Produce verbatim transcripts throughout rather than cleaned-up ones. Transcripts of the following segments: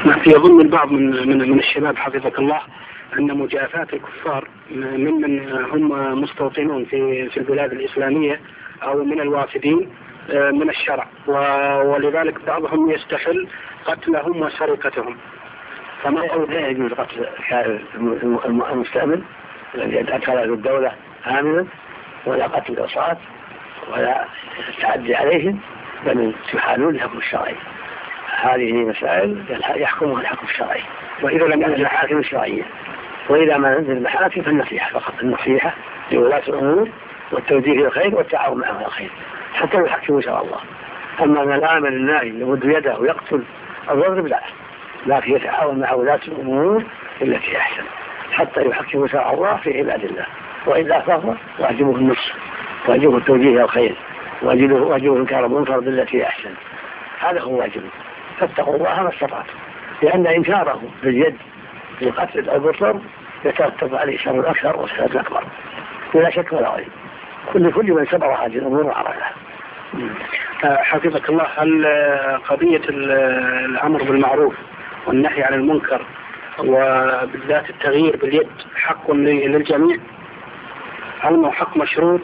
يظن البعض من من من الشباب حفظك الله أن مجازفة الكفار ممن هم مستوطنون في في البلاد الإسلامية أو من الوافدين من الشرع، ولذلك بعضهم يستحل قتلهم وسرقتهم. فما قول لا يجوز قتل المستأمن الذي أدخل الدولة آمنا، ولا قتل الأصوات ولا التعدي عليهم، بل تحالون الحكم الشرعي. هذه مسائل يحكمها الحكم الشرعي، وإذا لم ينزل الحاكم الشرعية، وإذا ما نزل المحاكم فالنصيحة فقط، النصيحة لولاة الأمور والتوجيه إلى الخير والتعاون معهم على الخير حتى يحكموا شرع الله. أما من الآمن الناهي يمد يده ويقتل الضرب لا، لكن يتعاون مع ولاة الأمور التي أحسن حتى يحكموا شرع الله في عباد الله، وإلا فهو واجبه النصح، واجبه التوجيه إلى الخير، واجبه إنكار المنكر بالتي أحسن. هذا هو واجبه، فاتقوا الله ما استطعتم، لأن إنكاره باليد في قتل أو بالضرب يترتب عليه شر الأكثر والشر الأكبر ولا شك ولا ريب. كل كل من سبر هذه الأمور وعرفها. حفظك الله، هل قضية الأمر بالمعروف والنهي عن المنكر وبالذات التغيير باليد حق للجميع؟ هل هو حق مشروط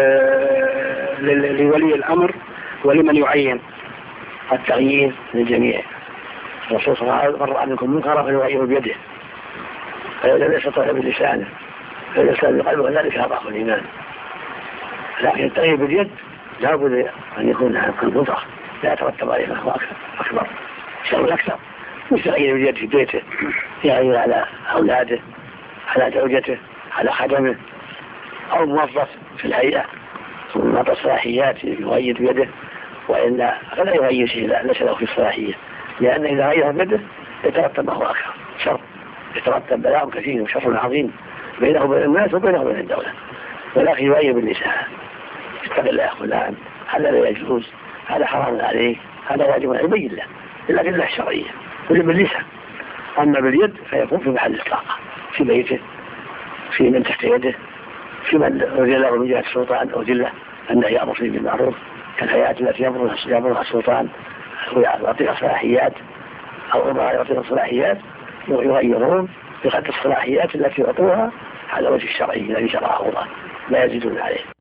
لولي الأمر ولمن يعين؟ التغيير للجميع. الرسول صلى الله عليه وسلم قال منكم منكرا فليغيره بيده، فإذا لم يستطع بلسانه فإذا استطاع بقلبه ذلك أضعف الإيمان. لكن التغيير باليد لا بد أن يكون عن قدرة لا يترتب عليه ما هو أكبر شر أكثر. مش تغيير باليد في بيته، يغير على أولاده، على زوجته، على خدمه، أو موظف في الهيئة ثم الصلاحيات يغير بيده، وإلا فلا يغير شيء ليس له في الصلاحية، لأن إذا غير بيده يترتب ما هو أكثر شر، يترتب بلاء كثير وشر عظيم بينه وبين الناس وبينه وبين الدولة. ولكن يغير باللسان، اتق الله فلان، هذا لا يجوز، هذا حرام عليه، هذا واجب عليه، يبين له بالأدلة الشرعية كل باللسان. أما باليد فيكون في محل إطلاقه، في بيته، في من تحت يده، في من أرجل له من جهة السلطان أو جله أنه يأمر فيه بالمعروف كالهيئات التي يأمرها السلطان ويعطيها صلاحيات أو أمراء يعطيها صلاحيات ويغيرون بقدر الصلاحيات التي يعطوها على وجه الشرعي الذي شرعه الله لا يزيدون عليه.